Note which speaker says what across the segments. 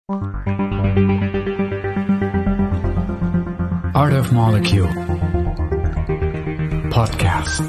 Speaker 1: Art of Molecule Podcast.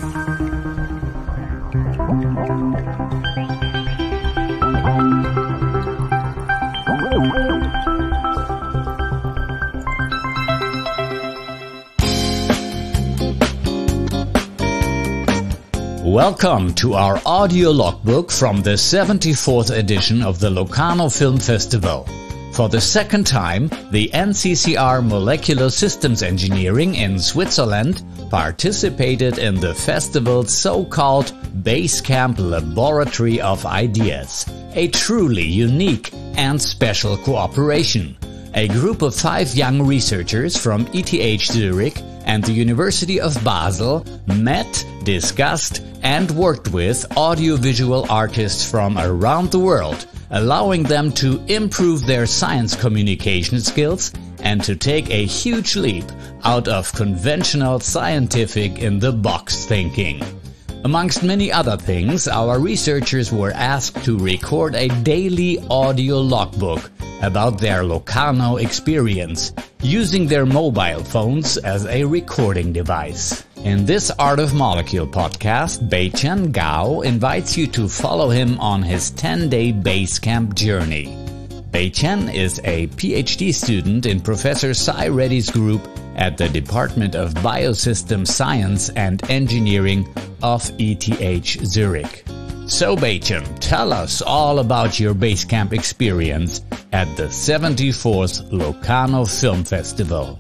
Speaker 2: Welcome to our audio logbook from the 74th edition of the Locarno Film Festival. For the second time, the NCCR Molecular Systems Engineering in Switzerland participated in the festival's so-called Basecamp Laboratory of Ideas, a truly unique and special cooperation. A group of 5 young researchers from ETH Zurich and the University of Basel met, discussed, and worked with audiovisual artists from around the world, allowing them to improve their science communication skills and to take a huge leap out of conventional scientific in-the-box thinking. Amongst many other things, our researchers were asked to record a daily audio logbook about their Locarno experience, using their mobile phones as a recording device. In this Art of Molecule podcast, Beiqian Gao invites you to follow him on his 10-day Basecamp journey. Beiqian is a PhD student in Professor Sai Reddy's group at the Department of Biosystem Science and Engineering of ETH Zurich. So Beiqian, tell us all about your Basecamp experience at the 74th Locarno Film Festival.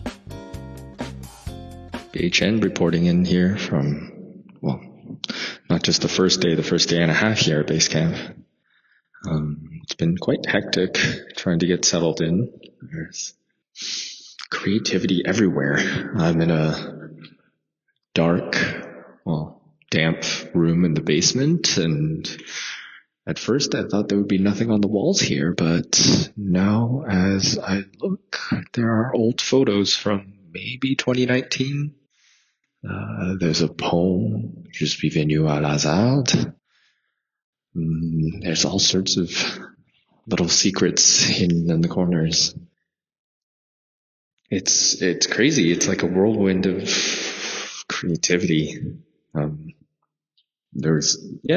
Speaker 3: Beiqian reporting in here from, well, not just the first day and a half here at Basecamp. It's been quite hectic trying to get settled in. There's creativity everywhere. I'm in a dark, damp room in the basement, and at first I thought there would be nothing on the walls here, but now as I look, there are old photos from maybe 2019. There's a poem, Je suis venu à Lazard. There's all sorts of little secrets hidden in the corners. It's crazy. It's like a whirlwind of creativity. There's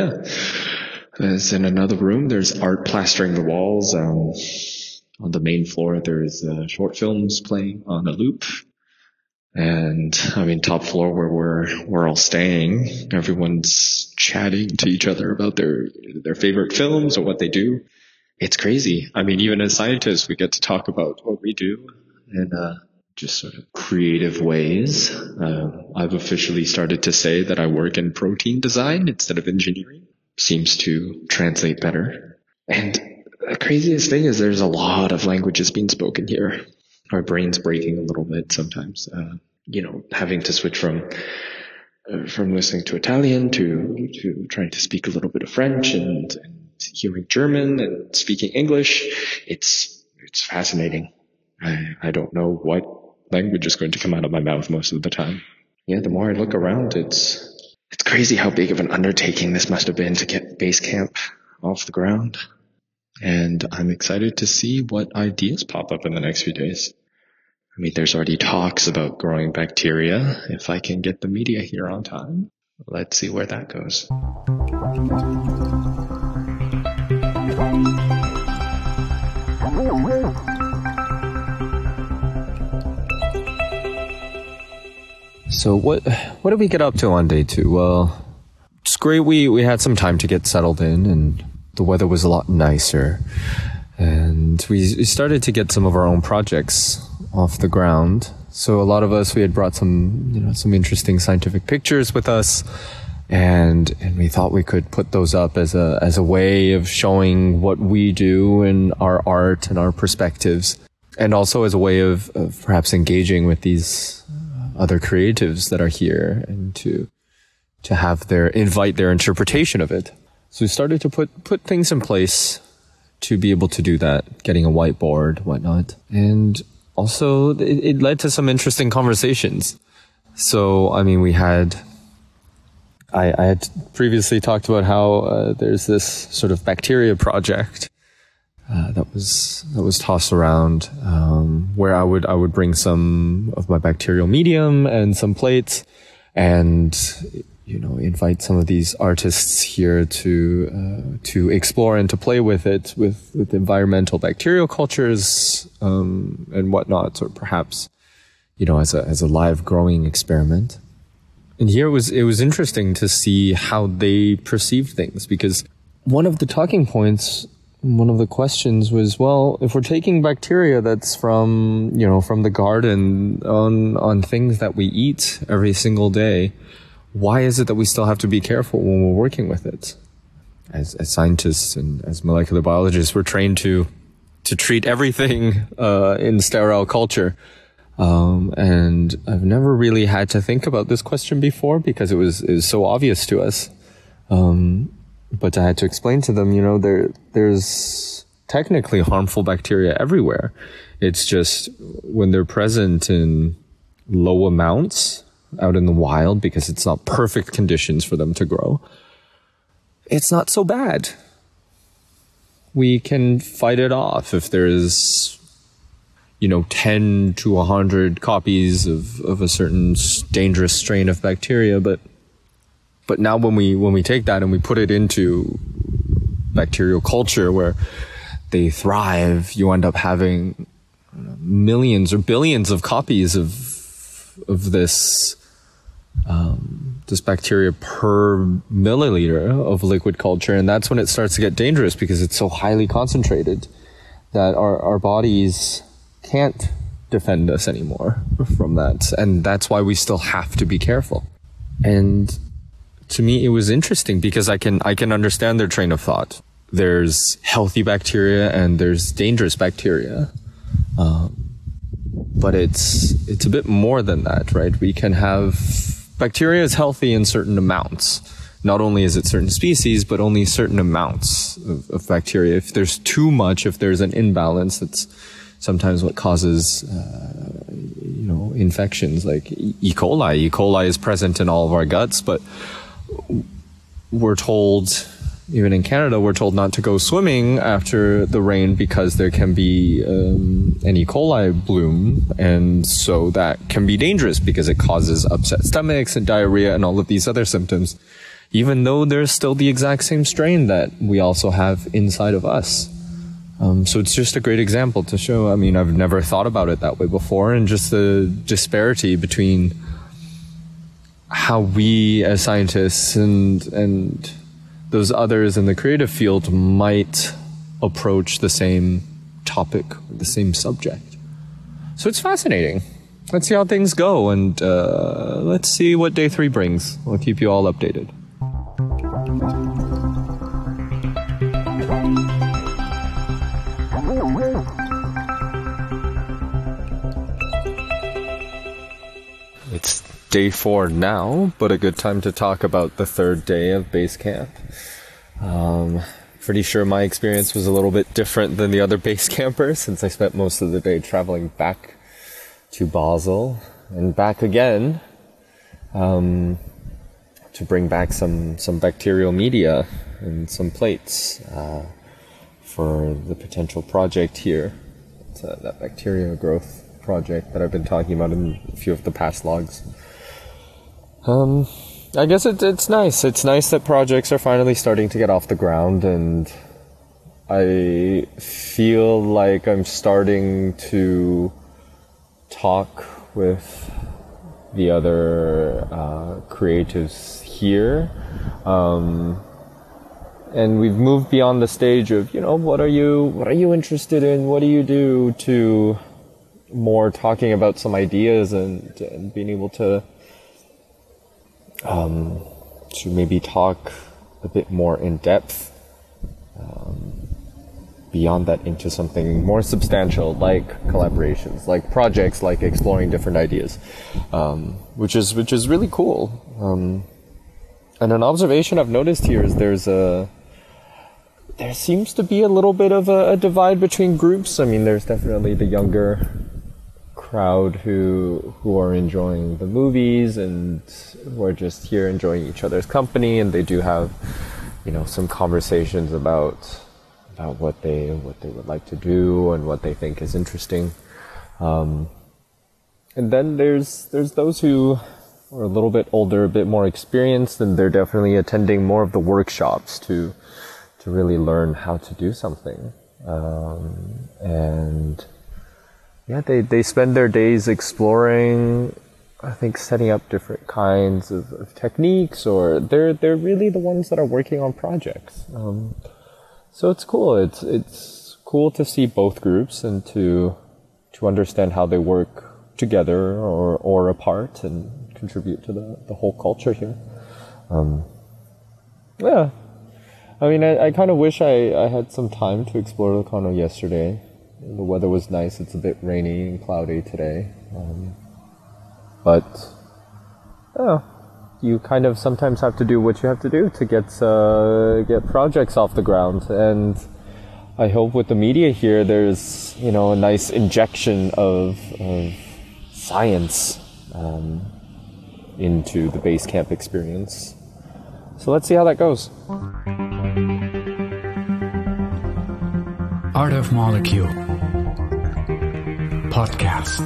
Speaker 3: in another room, there's art plastering the walls. On the main floor, there's short films playing on a loop. And top floor where we're all staying, everyone's chatting to each other about their favorite films or what they do. It's crazy. Even as scientists, we get to talk about what we do in just sort of creative ways. I've officially started to say that I work in protein design instead of engineering. Seems to translate better. And the craziest thing is there's a lot of languages being spoken here. Our brain's breaking a little bit sometimes. Having to switch from listening to Italian to trying to speak a little bit of French and hearing German and speaking English. It's fascinating. I don't know what language is going to come out of my mouth most of the time. Yeah, the more I look around, it's crazy how big of an undertaking this must have been to get Basecamp off the ground. And I'm excited to see what ideas pop up in the next few days. There's already talks about growing bacteria. If I can get the media here on time, let's see where that goes.
Speaker 4: So what did we get up to on day 2? Well, it's great. We had some time to get settled in, and the weather was a lot nicer. And we started to get some of our own projects off the ground. So a lot of us, we had brought some interesting scientific pictures with us, and we thought we could put those up as a way of showing what we do and our art and our perspectives, and also as a way of perhaps engaging with these other creatives that are here, and to invite their interpretation of it. So we started to put things in place to be able to do that, getting a whiteboard, whatnot. And also it led to some interesting conversations. So, I had previously talked about how there's this sort of bacteria project that was tossed around, where I would bring some of my bacterial medium and some plates, and invite some of these artists here to explore and to play with it with environmental bacterial cultures and whatnot, or perhaps as a live growing experiment. And here it was interesting to see how they perceived things, because one of the talking points, one of the questions was, well, if we're taking bacteria that's from the garden on things that we eat every single day, why is it that we still have to be careful when we're working with it? As scientists and as molecular biologists, we're trained to treat everything in sterile culture. And I've never really had to think about this question before, because it was so obvious to us. But I had to explain to them, there's technically harmful bacteria everywhere. It's just when they're present in low amounts out in the wild, because it's not perfect conditions for them to grow, it's not so bad. We can fight it off if there's 10 to 100 copies of a certain dangerous strain of bacteria. But now when we take that and we put it into bacterial culture where they thrive, you end up having millions or billions of copies of this bacteria per milliliter of liquid culture. And that's when it starts to get dangerous, because it's so highly concentrated that our bodies can't defend us anymore from that. And that's why we still have to be careful. And to me, it was interesting because I can understand their train of thought. There's healthy bacteria and there's dangerous bacteria. But it's a bit more than that, right? We can have bacteria is healthy in certain amounts. Not only is it certain species, but only certain amounts of bacteria. If there's too much, if there's an imbalance, that's sometimes what causes, infections like E. coli. E. coli is present in all of our guts, but we're told, even in Canada, we're told not to go swimming after the rain because there can be an E. coli bloom, and so that can be dangerous because it causes upset stomachs and diarrhea and all of these other symptoms, even though there's still the exact same strain that we also have inside of us. So it's just a great example to show. I mean, I've never thought about it that way before, and just the disparity between how we as scientists and those others in the creative field might approach the same topic, the same subject. So it's fascinating. Let's see how things go, and let's see what day 3 brings. We'll keep you all updated. It's day 4 now, but a good time to talk about the 3rd day of base camp. Pretty sure my experience was a little bit different than the other base campers, since I spent most of the day traveling back to Basel and back again to bring back some bacterial media and some plates for the potential project here. It's that bacteria growth project that I've been talking about in a few of the past logs. I guess it's nice. It's nice that projects are finally starting to get off the ground, and I feel like I'm starting to talk with the other creatives here. And we've moved beyond the stage of, what are you interested in? What do you do? To more talking about some ideas and being able to maybe talk a bit more in depth beyond that into something more substantial, like collaborations, like projects, like exploring different ideas, which is really cool. And an observation I've noticed here is there seems to be a little bit of a divide between groups. I mean, there's definitely the younger crowd who are enjoying the movies and who are just here enjoying each other's company, and they do have some conversations about about what they would like to do and what they think is interesting. And then there's those who are a little bit older, a bit more experienced, and they're definitely attending more of the workshops to really learn how to do something. And yeah, they spend their days exploring, I think, setting up different kinds of techniques, or they're really the ones that are working on projects. So it's cool. It's cool to see both groups and to understand how they work together or apart and contribute to the whole culture here. Yeah. I mean, I kind of wish I had some time to explore Locarno yesterday. The weather was nice. It's a bit rainy and cloudy today. But you kind of sometimes have to do what you have to do to get projects off the ground. And I hope with the media here, there's, you know, a nice injection of science into the base camp experience. So let's see how that goes.
Speaker 1: Art of Molecule Podcast.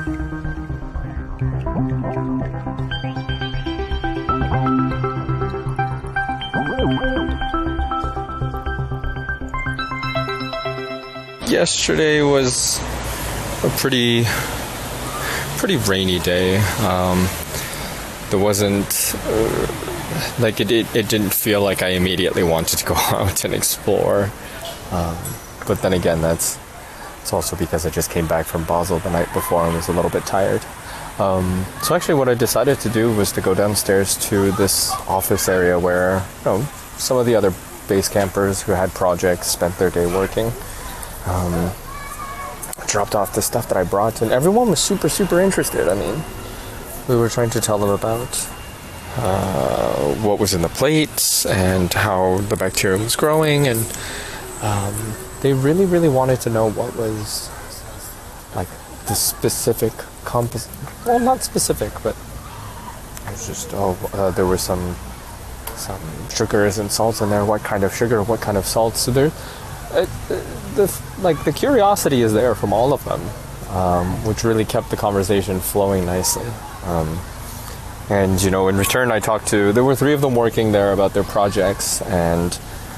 Speaker 4: Yesterday was a pretty rainy day. There wasn't it didn't feel like I immediately wanted to go out and explore. But then again, it's also because I just came back from Basel the night before and was a little bit tired. So actually what I decided to do was to go downstairs to this office area where, you know, some of the other base campers who had projects spent their day working. Dropped off the stuff that I brought, and everyone was super interested. I mean, we were trying to tell them about what was in the plates and how the bacteria was growing, and they really wanted to know what was like the specific well, not specific, but it was just there were some sugars and salts in there. What kind of sugar? What kind of salt? So there. The curiosity is there from all of them, which really kept the conversation flowing nicely. And, you know, in return, there were 3 of them working there about their projects, and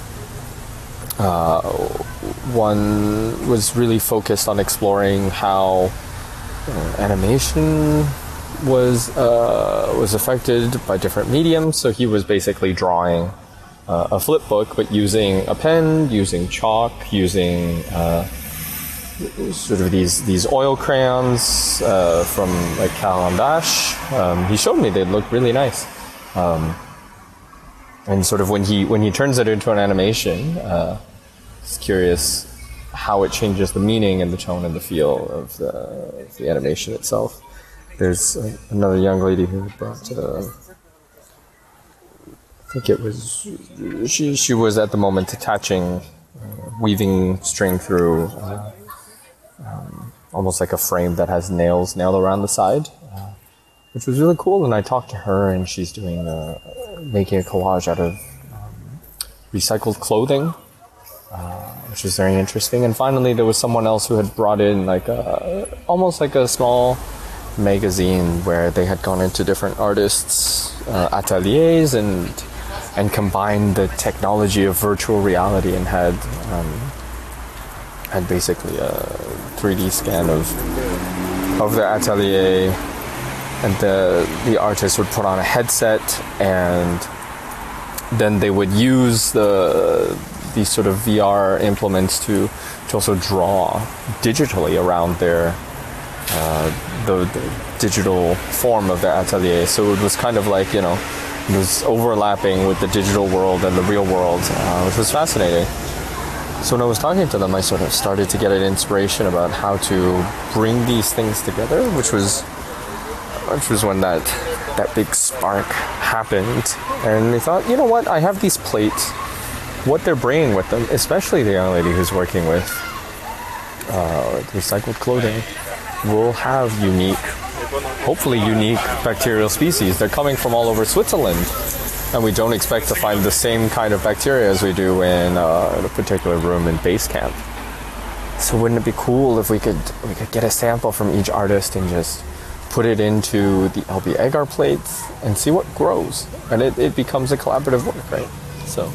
Speaker 4: one was really focused on exploring how animation was affected by different mediums. So he was basically drawing a flip book, but using a pen, using chalk, using sort of these oil crayons from like Caran d'Ache. He showed me they look really nice, and sort of when he turns it into an animation, it's curious how it changes the meaning and the tone and the feel of the animation itself. There's another young lady who brought. I think it was she was at the moment attaching weaving string through almost like a frame that has nails nailed around the side, which was really cool. And I talked to her, and she's doing making a collage out of recycled clothing, which is very interesting. And finally, there was someone else who had brought in like almost like a small magazine where they had gone into different artists' ateliers and combined the technology of virtual reality and had basically a 3D scan of the atelier, and the artist would put on a headset, and then they would use these sort of VR implements to also draw digitally around their the digital form of their atelier. So it was kind of like, you know, it was overlapping with the digital world and the real world, which was fascinating. So when I was talking to them, I sort of started to get an inspiration about how to bring these things together, which was when that big spark happened. And they thought, you know what, I have these plates. What they're bringing with them, especially the young lady who's working with recycled clothing, will have hopefully unique bacterial species. They're coming from all over Switzerland. and we don't expect to find the same kind of bacteria as we do in a particular room in base camp. So wouldn't it be cool if we could get a sample from each artist and just put it into the LB agar plates and see what grows, and it becomes a collaborative work, right? So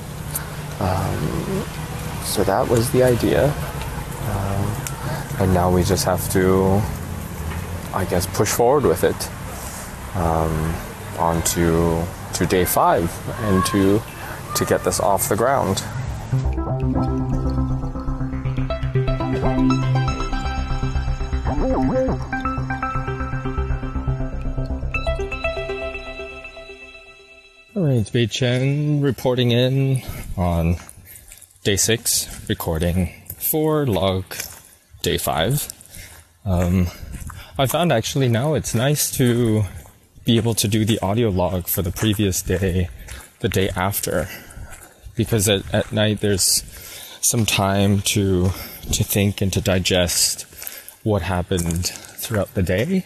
Speaker 4: so that was the idea, and now we just have to, I guess, push forward with it on to day 5 and to get this off the ground. Alright, Bei Chen reporting in on day 6, recording for log day 5. I found actually now it's nice to be able to do the audio log for the previous day, the day after, because at night there's some time to think and to digest what happened throughout the day.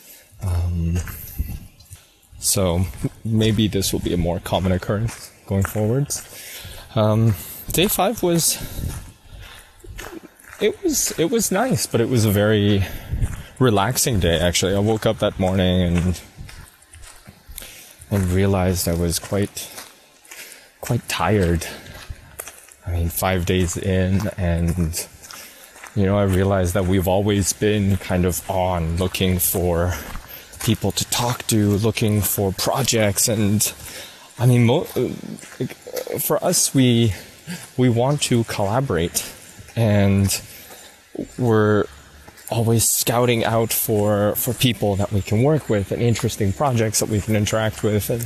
Speaker 4: So maybe this will be a more common occurrence going forwards. Day 5 was nice, but it was a very relaxing day. Actually, I woke up that morning and realized I was quite tired. I mean, 5 days in, and I realized that we've always been kind of on looking for people to talk to, looking for projects, and I mean, for us, we want to collaborate, and we're always scouting out for people that we can work with and interesting projects that we can interact with, and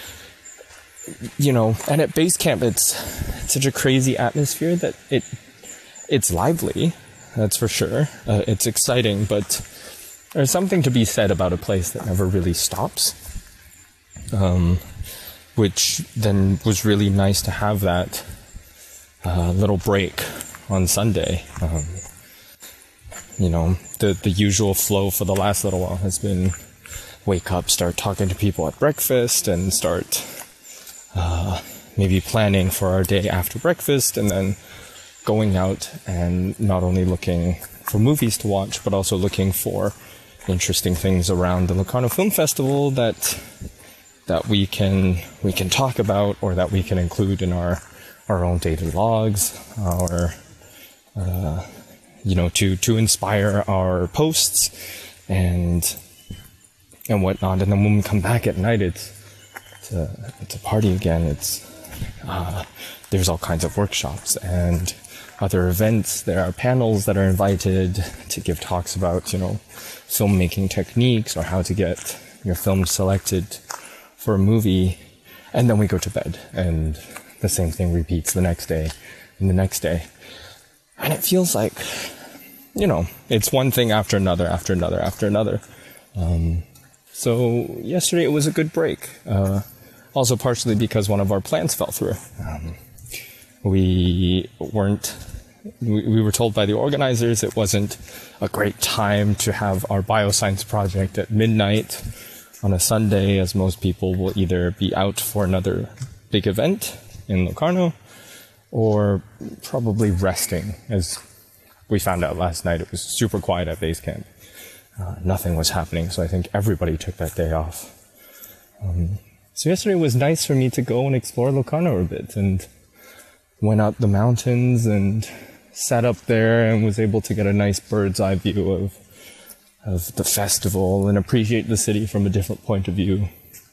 Speaker 4: and at base camp it's such a crazy atmosphere that it's lively, that's for sure. It's exciting, but there's something to be said about a place that never really stops, which then was really nice to have that little break on Sunday. The usual flow for the last little while has been wake up, start talking to people at breakfast, and start maybe planning for our day after breakfast, and then going out and not only looking for movies to watch, but also looking for interesting things around the Locarno Film Festival that we can talk about, or that we can include in our own daily logs, or to inspire our posts and whatnot. And then when we come back at night, it's a party again. There's all kinds of workshops and other events. There are panels that are invited to give talks about, filmmaking techniques or how to get your film selected for a movie. And then we go to bed, and the same thing repeats the next day and the next day. And it feels like, it's one thing after another, after another, after another. So yesterday it was a good break. Also partially because one of our plans fell through. We were told by the organizers it wasn't a great time to have our bioscience project at midnight on a Sunday, as most people will either be out for another big event in Locarno or probably resting. As we found out last night, it was super quiet at base camp. Nothing was happening, so I think everybody took that day off. So yesterday was nice for me to go and explore Locarno a bit, and went out the mountains and sat up there and was able to get a nice bird's eye view of the festival and appreciate the city from a different point of view.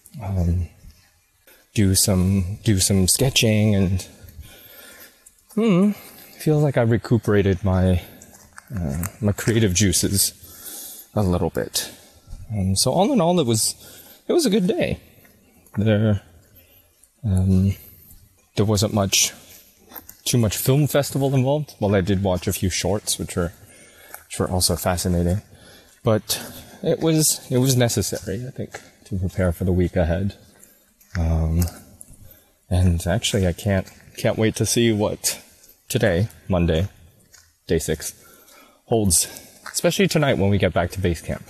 Speaker 4: Do some sketching, and feels like I recuperated my creative juices a little bit. So all in all, it was a good day. There wasn't too much film festival involved. Well, I did watch a few shorts, which were also fascinating, but it was necessary, I think, to prepare for the week ahead. And actually, I can't wait to see what today, Monday, day 6, holds, especially tonight when we get back to base camp.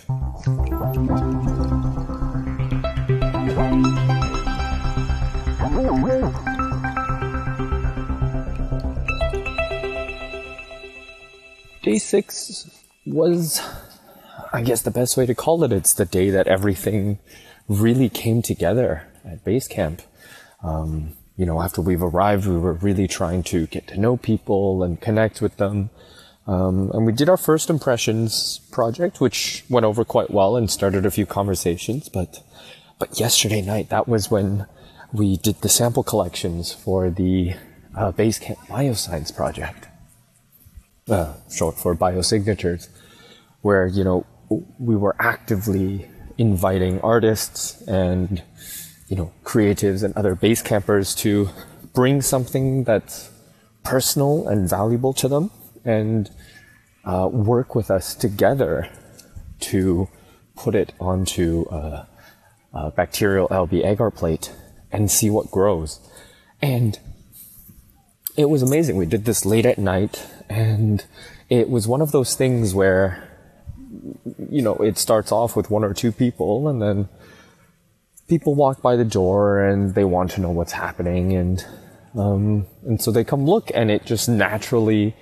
Speaker 4: Day 6 was, I guess the best way to call it, it's the day that everything really came together at base camp. After we've arrived, we were really trying to get to know people and connect with them. And we did our first impressions project, which went over quite well and started a few conversations. But yesterday night, that was when we did the sample collections for the base camp bioscience project. Short for biosignatures, where, we were actively inviting artists and, creatives and other base campers to bring something that's personal and valuable to them and work with us together to put it onto a bacterial LB agar plate and see what grows. And it was amazing. We did this late at night, and it was one of those things where, it starts off with one or two people, and then people walk by the door and they want to know what's happening, and so they come look, and it just naturally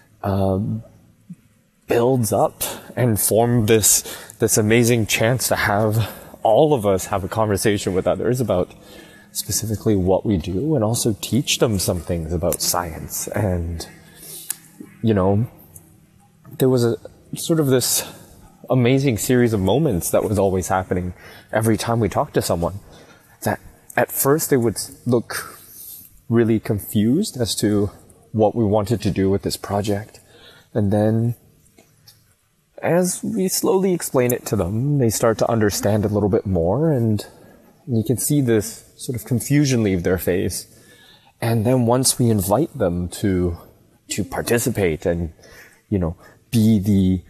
Speaker 4: builds up and form this amazing chance to have all of us have a conversation with others about specifically what we do, and also teach them some things about science. And there was a sort of this amazing series of moments that was always happening every time we talked to someone, that at first they would look really confused as to what we wanted to do with this project. And then as we slowly explain it to them, they start to understand a little bit more, and you can see this sort of confusion leave their face. And then once we invite them to participate and, be the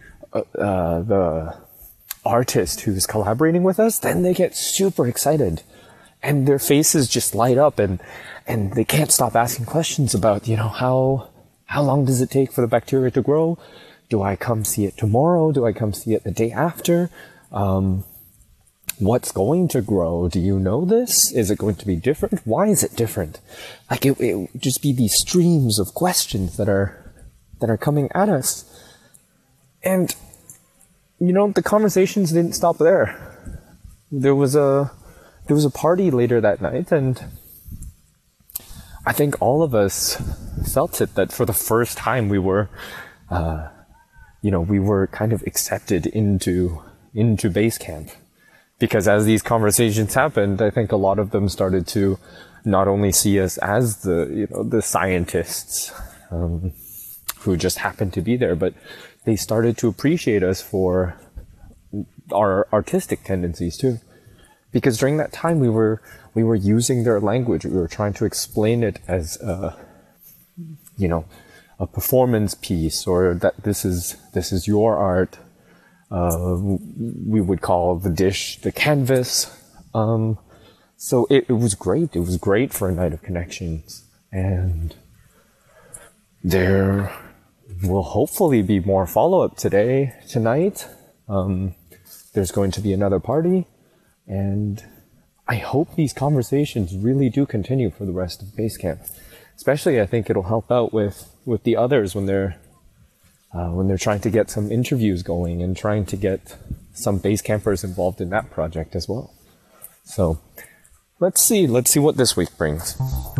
Speaker 4: artist who's collaborating with us, then they get super excited, and their faces just light up, and they can't stop asking questions about, how long does it take for the bacteria to grow? Do I come see it tomorrow? Do I come see it the day after? What's going to grow? Do you know this? Is it going to be different? Why is it different? Like it would just be these streams of questions that are coming at us. And, the conversations didn't stop there. There was a party later that night, and I think all of us felt it, that for the first time we were kind of accepted into base camp. Because as these conversations happened, I think a lot of them started to not only see us as the scientists who just happened to be there, but they started to appreciate us for our artistic tendencies too. Because during that time we were using their language. We were trying to explain it as a performance piece, or that this is your art. We would call the dish the canvas. So it was great. It was great for a night of connections. And there will hopefully be more follow-up tonight. There's going to be another party. And I hope these conversations really do continue for the rest of base camp. Especially, I think it'll help out with the others when they're trying to get some interviews going and trying to get some base campers involved in that project as well. So let's see what this week brings.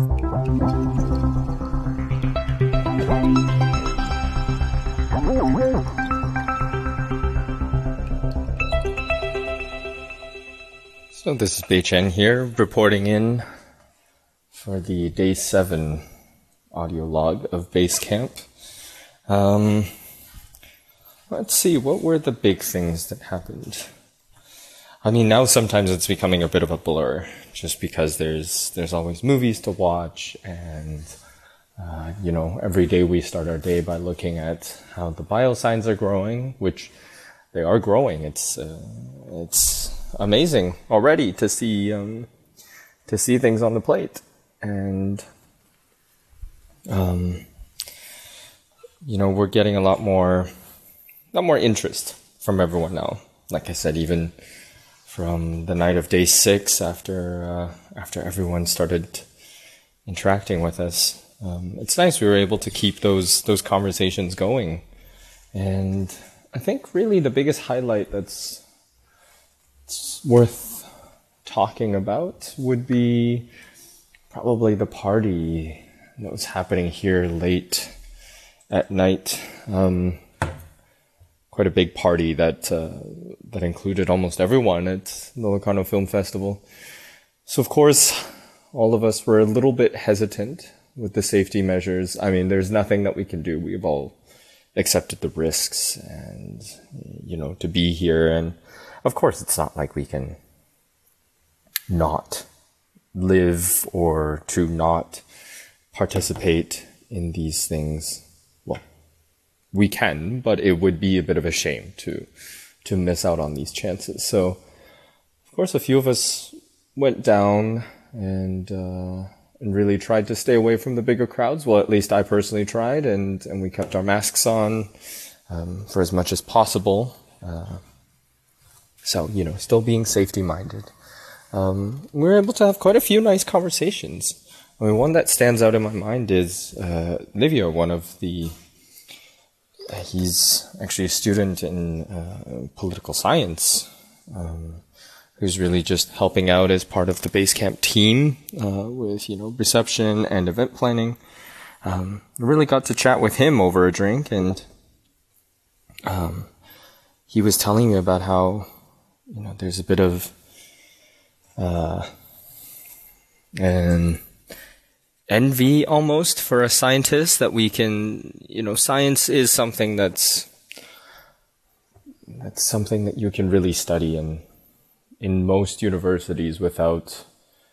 Speaker 4: So this is Bei Chen here, reporting in for the Day 7 audio log of base camp. Let's see, what were the big things that happened? I mean, now sometimes it's becoming a bit of a blur, just because there's always movies to watch, and every day we start our day by looking at how the biosigns are growing, which they are growing. It's amazing already to see things on the plate, and we're getting a lot more interest from everyone now. Like I said, even from the night of Day 6, after everyone started interacting with us. It's nice we were able to keep those conversations going. And I think really the biggest highlight that's worth talking about would be probably the party that was happening here late at night. Quite a big party that included almost everyone at the Locarno Film Festival. So of course, all of us were a little bit hesitant with the safety measures. I mean, there's nothing that we can do. We've all accepted the risks and, to be here. And of course, it's not like we can not live or to not participate in these things. Well, we can, but it would be a bit of a shame to miss out on these chances. So, of course, a few of us went down and really tried to stay away from the bigger crowds. Well, at least I personally tried, and we kept our masks on for as much as possible. So, still being safety-minded. We were able to have quite a few nice conversations. I mean, one that stands out in my mind is Livio, he's actually a student in political science, who's really just helping out as part of the Basecamp team with, reception and event planning. I really got to chat with him over a drink, and he was telling me about how, there's a bit of an envy almost for a scientist that we can, science is something that's something that you can really study in most universities without,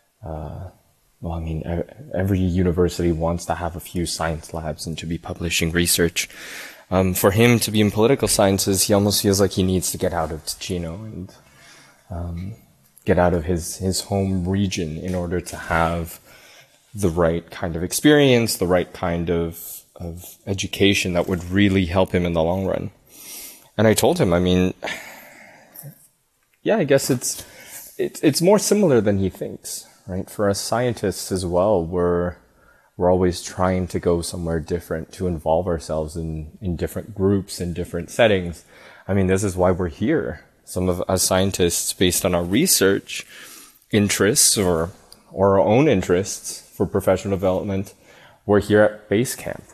Speaker 4: every university wants to have a few science labs and to be publishing research. For him to be in political sciences, he almost feels like he needs to get out of Ticino and get out of his home region in order to have the right kind of experience, the right kind of education that would really help him in the long run. And I told him, I guess it's more similar than he thinks, right? For us scientists as well, we're always trying to go somewhere different, to involve ourselves in different groups, in different settings. This is why we're here. Some of us scientists, based on our research interests or our own interests for professional development, we're here at Basecamp.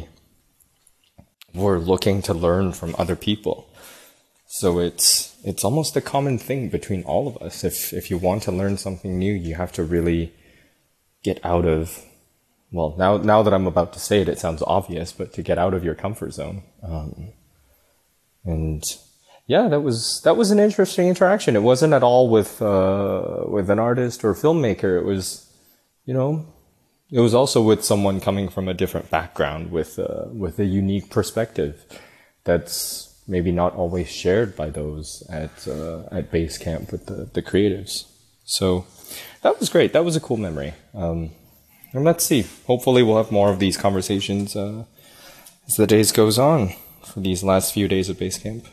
Speaker 4: We're looking to learn from other people. So it's almost a common thing between all of us. If you want to learn something new, you have to really get out of, well, now that I'm about to say it, it sounds obvious, but to get out of your comfort zone. That was an interesting interaction. It wasn't at all with an artist or filmmaker. It was, it was also with someone coming from a different background with a unique perspective that's maybe not always shared by those at Basecamp with the creatives. So that was great. That was a cool memory. And let's see. Hopefully we'll have more of these conversations as the days goes on for these last few days of Basecamp.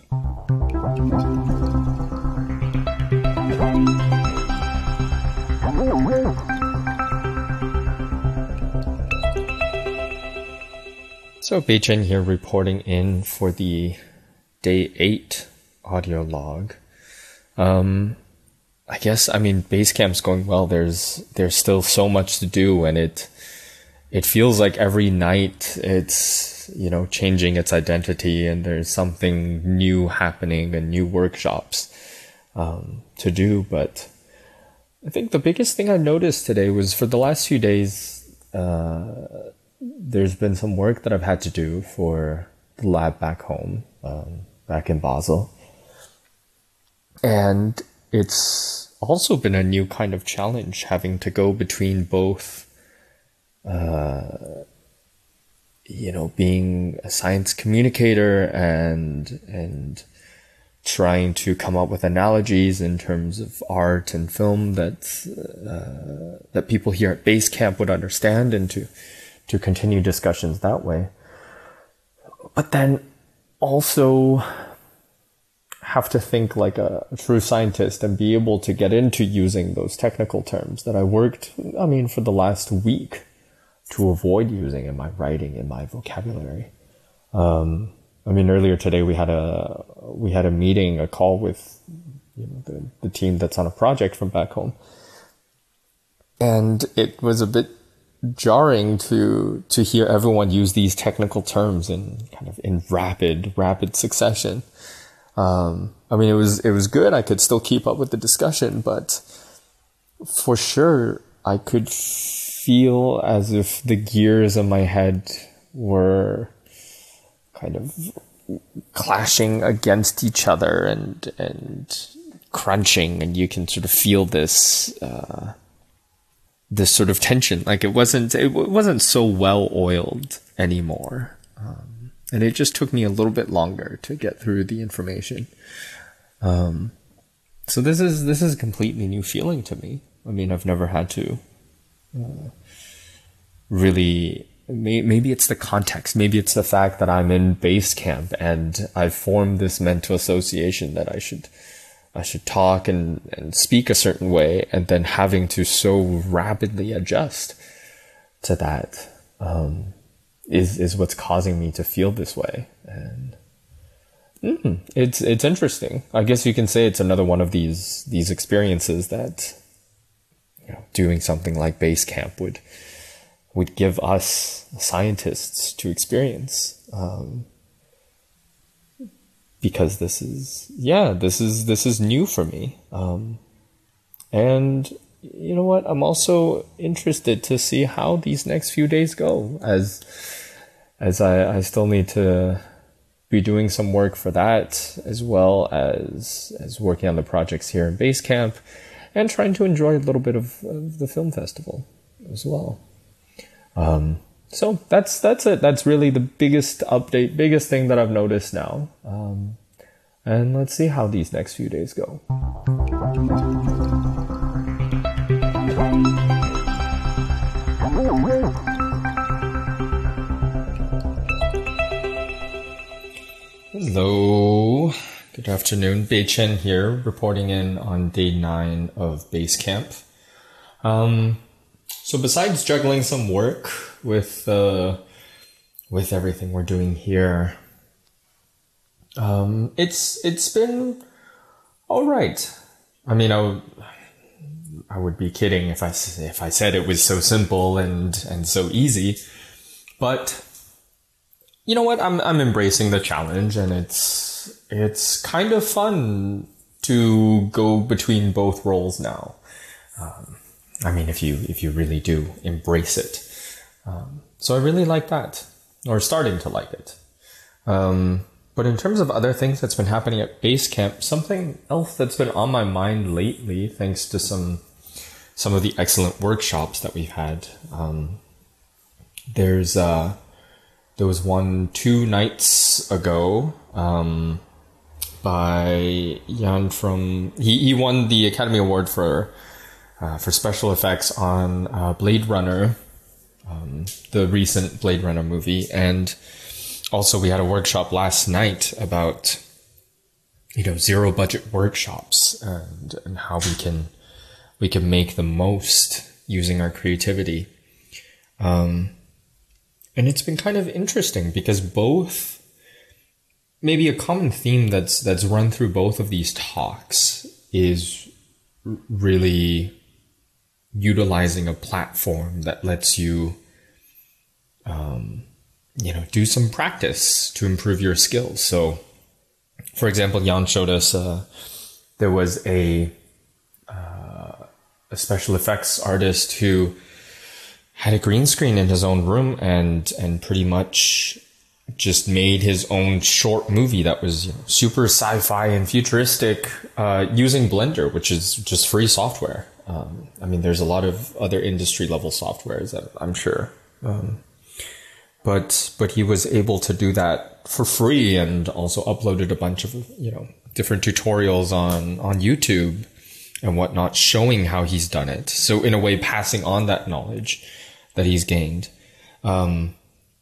Speaker 4: So Beichen here reporting in for the Day 8 audio log. Basecamp's going well. There's still so much to do, and it feels like every night it's, changing its identity, and there's something new happening and new workshops to do. But I think the biggest thing I noticed today was for the last few days, there's been some work that I've had to do for the lab back home, back in Basel. And it's also been a new kind of challenge, having to go between both, being a science communicator and trying to come up with analogies in terms of art and film that people here at Basecamp would understand, and to continue discussions that way. But then also have to think like a true scientist and be able to get into using those technical terms that I worked, for the last week avoid using in my writing, in my vocabulary. I mean, earlier today we had a meeting, a call with the team that's on a project from back home, and it was a bit jarring to hear everyone use these technical terms in rapid succession. I mean, it was good. I could still keep up with the discussion, but for sure I could feel as if the gears in my head were kind of clashing against each other and crunching, and you can sort of feel this sort of tension. Like it wasn't so well oiled anymore, and it just took me a little bit longer to get through the information. So this is a completely new feeling to me. I mean, I've never had to really. Maybe it's the context. Maybe it's the fact that I'm in base camp and I've formed this mental association that I should talk and speak a certain way, and then having to so rapidly adjust to that is what's causing me to feel this way. And it's interesting. I guess you can say it's another one of these experiences that doing something like base camp would give us scientists to experience, because this is new for me. And you know what? I'm also interested to see how these next few days go, as I still need to be doing some work for that, as well as working on the projects here in base camp and trying to enjoy a little bit of the film festival as well. So that's it. That's really the biggest update, biggest thing that I've noticed now. And let's see how these next few days go. Hello. Good afternoon. Bei Chen here, reporting in on day 9 of base camp. So besides juggling some work with everything we're doing here, it's been all right. I mean, I would be kidding if I said it was so simple and so easy, but you know what? I'm embracing the challenge, and it's kind of fun to go between both roles now. I mean, if you really do embrace it. So I really like that, or starting to like it. But in terms of other things that's been happening at base camp, something else that's been on my mind lately, thanks to some of the excellent workshops that we've had. There was one 2 nights ago, by Jan from, he won the Academy Award for special effects on Blade Runner, the recent Blade Runner movie. And also we had a workshop last night about, zero budget workshops and how we can make the most using our creativity. And it's been kind of interesting because both, maybe a common theme that's run through both of these talks is really utilizing a platform that lets you, do some practice to improve your skills. So, for example, Jan showed us there was a special effects artist who had a green screen in his own room and pretty much just made his own short movie that was super sci-fi and futuristic using Blender, which is just free software. I mean, there's a lot of other industry level softwares, I'm sure. But he was able to do that for free and also uploaded a bunch of, different tutorials on YouTube and whatnot, showing how he's done it. So in a way, passing on that knowledge that he's gained. And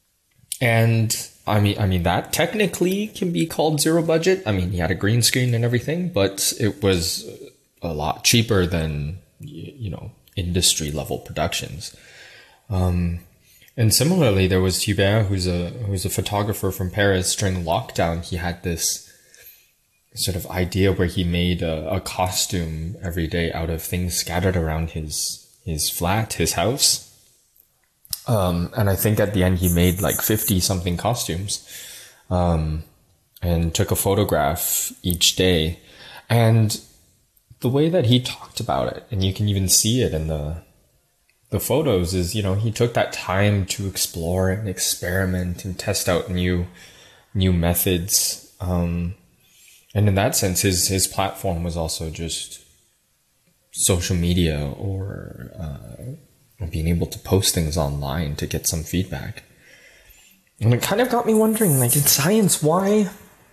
Speaker 4: I mean, that technically can be called zero budget. I mean, he had a green screen and everything, but it was a lot cheaper than, industry level productions. And similarly, there was Hubert, who's a photographer from Paris. During lockdown, he had this sort of idea where he made a costume every day out of things scattered around his flat, his house. And I think at the end he made like 50 something costumes, and took a photograph each day. And the way that he talked about it, and you can even see it in the photos, is, you know, he took that time to explore and experiment and test out new methods. And in that sense, his platform was also just social media, or being able to post things online to get some feedback. And it kind of got me wondering, like, in science, why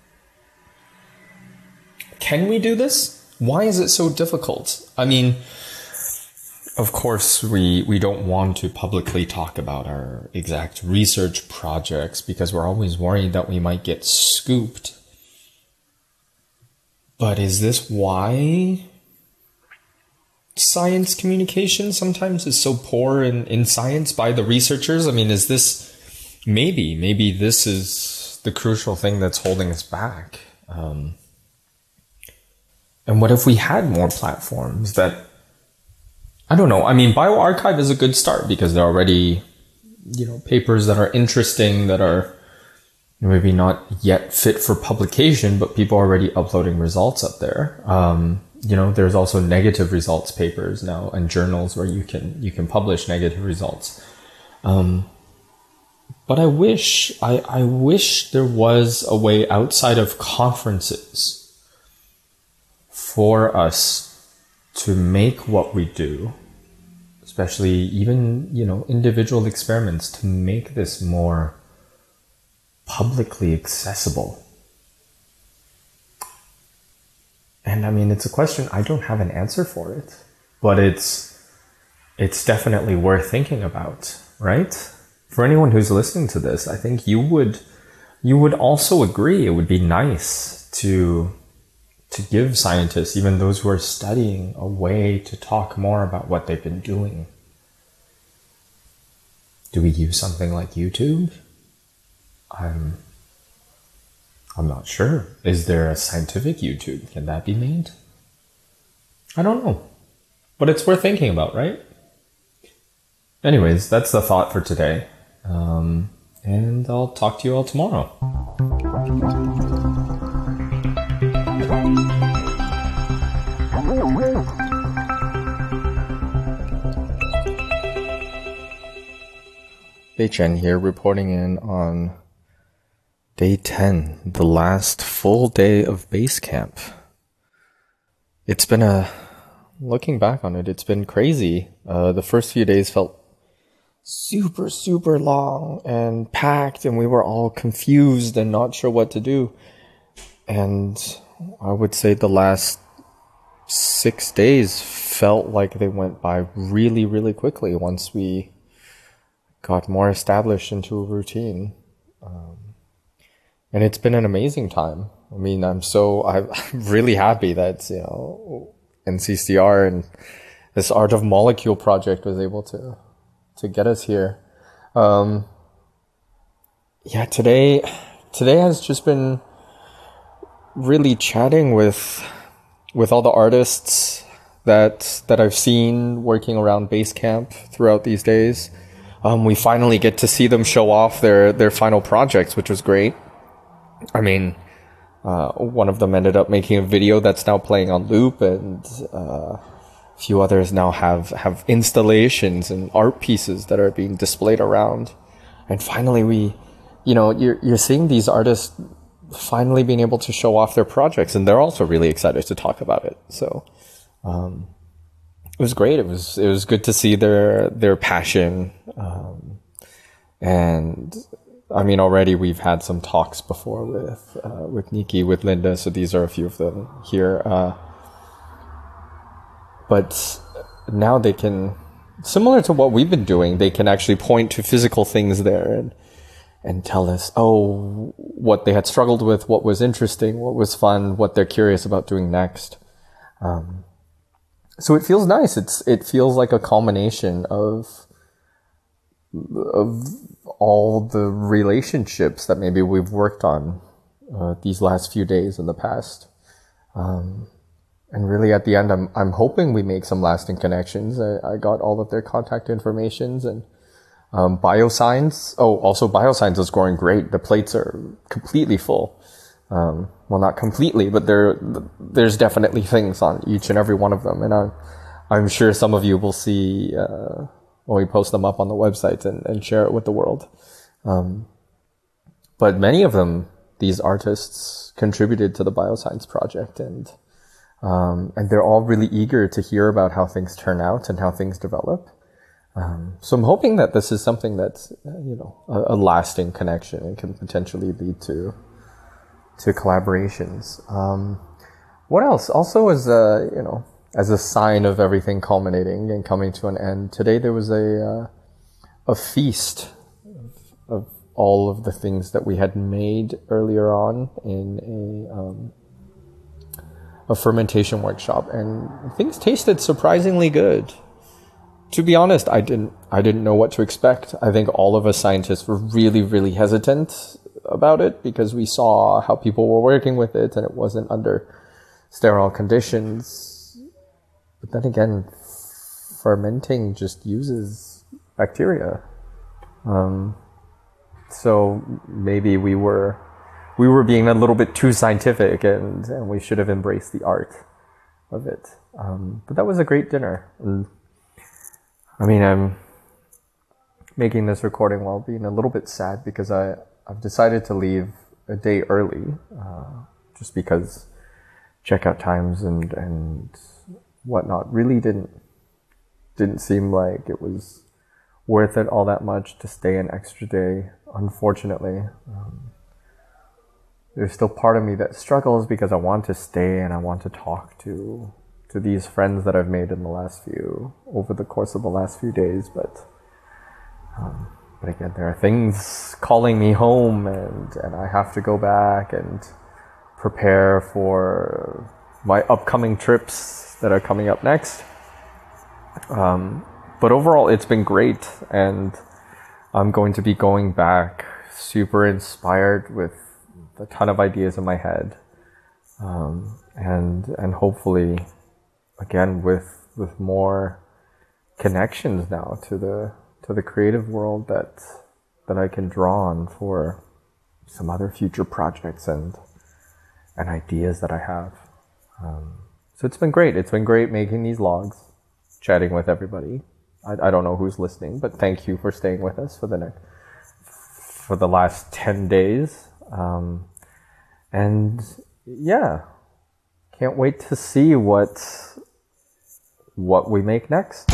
Speaker 4: can we do this? Why is it so difficult? I mean, of course, we don't want to publicly talk about our exact research projects because we're always worried that we might get scooped. But is this why science communication sometimes is so poor in science by the researchers? I mean, is this maybe this is the crucial thing that's holding us back? And what if we had more platforms that, I don't know. I mean, bioRxiv is a good start because there are already, you know, papers that are interesting, that are maybe not yet fit for publication, but people are already uploading results up there. You know, there's also negative results papers now and journals where you can publish negative results. But I wish there was a way outside of conferences for us to make what we do, especially even, you know, individual experiments, to make this more publicly accessible. And I mean, it's a question, I don't have an answer for it, but it's definitely worth thinking about, right? For anyone who's listening to this, I think you would also agree it would be nice to give scientists, even those who are studying, a way to talk more about what they've been doing. Do we use something like YouTube? I'm not sure. Is there a scientific YouTube? Can that be made? I don't know. But it's worth thinking about, right? Anyways, that's the thought for today. And I'll talk to you all tomorrow. Bei Chen here, reporting in on day 10, the last full day of base camp. It's been looking back on it, it's been crazy. The first few days felt super, super long and packed, and we were all confused and not sure what to do. And I would say the last 6 days felt like they went by really, really quickly once we got more established into a routine. And it's been an amazing time. I mean, I'm really happy that, you know, NCCR and this Art of Molecule project was able to get us here. Today has just been really chatting with all the artists that I've seen working around Basecamp throughout these days. We finally get to see them show off their final projects, which was great. I mean, one of them ended up making a video that's now playing on loop, and a few others now have installations and art pieces that are being displayed around. And finally you're seeing these artists finally being able to show off their projects, and they're also really excited to talk about it. So it was great. It was good to see their passion. And I mean, already we've had some talks before with Nikki, with Linda, so these are a few of them here. But now they can, similar to what we've been doing, they can actually point to physical things there and tell us, what they had struggled with, what was interesting, what was fun, what they're curious about doing next. So it feels nice. It feels like a culmination of of all the relationships that maybe we've worked on these last few days in the past. And really at the end, I'm hoping we make some lasting connections. I got all of their contact informations, and Biosigns. Oh, also Biosigns is growing great. The plates are completely full. Well, not completely, but there's definitely things on each and every one of them. And I'm sure some of you will see when we post them up on the website and share it with the world. But many of them, these artists, contributed to the Biosigns project, and they're all really eager to hear about how things turn out and how things develop. So I'm hoping that this is something that's, a lasting connection and can potentially lead to collaborations. What else? Also, as a sign of everything culminating and coming to an end, today there was a feast of all of the things that we had made earlier on in a fermentation workshop, and things tasted surprisingly good. To be honest, I didn't know what to expect. I think all of us scientists were really, really hesitant about it because we saw how people were working with it and it wasn't under sterile conditions. But then again, fermenting just uses bacteria. So maybe we were being a little bit too scientific, and we should have embraced the art of it. But that was a great dinner. I'm making this recording while being a little bit sad because I've decided to leave a day early, just because checkout times and whatnot really didn't seem like it was worth it all that much to stay an extra day. Unfortunately, there's still part of me that struggles because I want to stay and I want to talk to these friends that I've made over the course of the last few days, but again, there are things calling me home, and I have to go back and prepare for my upcoming trips that are coming up next. But overall, it's been great, and I'm going to be going back super inspired with a ton of ideas in my head, and hopefully, again, with more connections now to the creative world that I can draw on for some other future projects and ideas that I have. So it's been great. It's been great making these logs, chatting with everybody. I don't know who's listening, but thank you for staying with us for the last 10 days. And yeah, can't wait to see what we make next.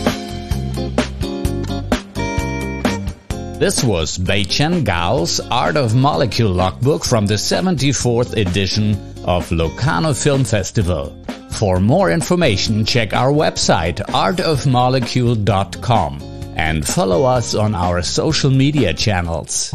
Speaker 2: This was Beichen Gao's Art of Molecule logbook from the 74th edition of Locarno Film Festival. For more information, check our website artofmolecule.com and follow us on our social media channels.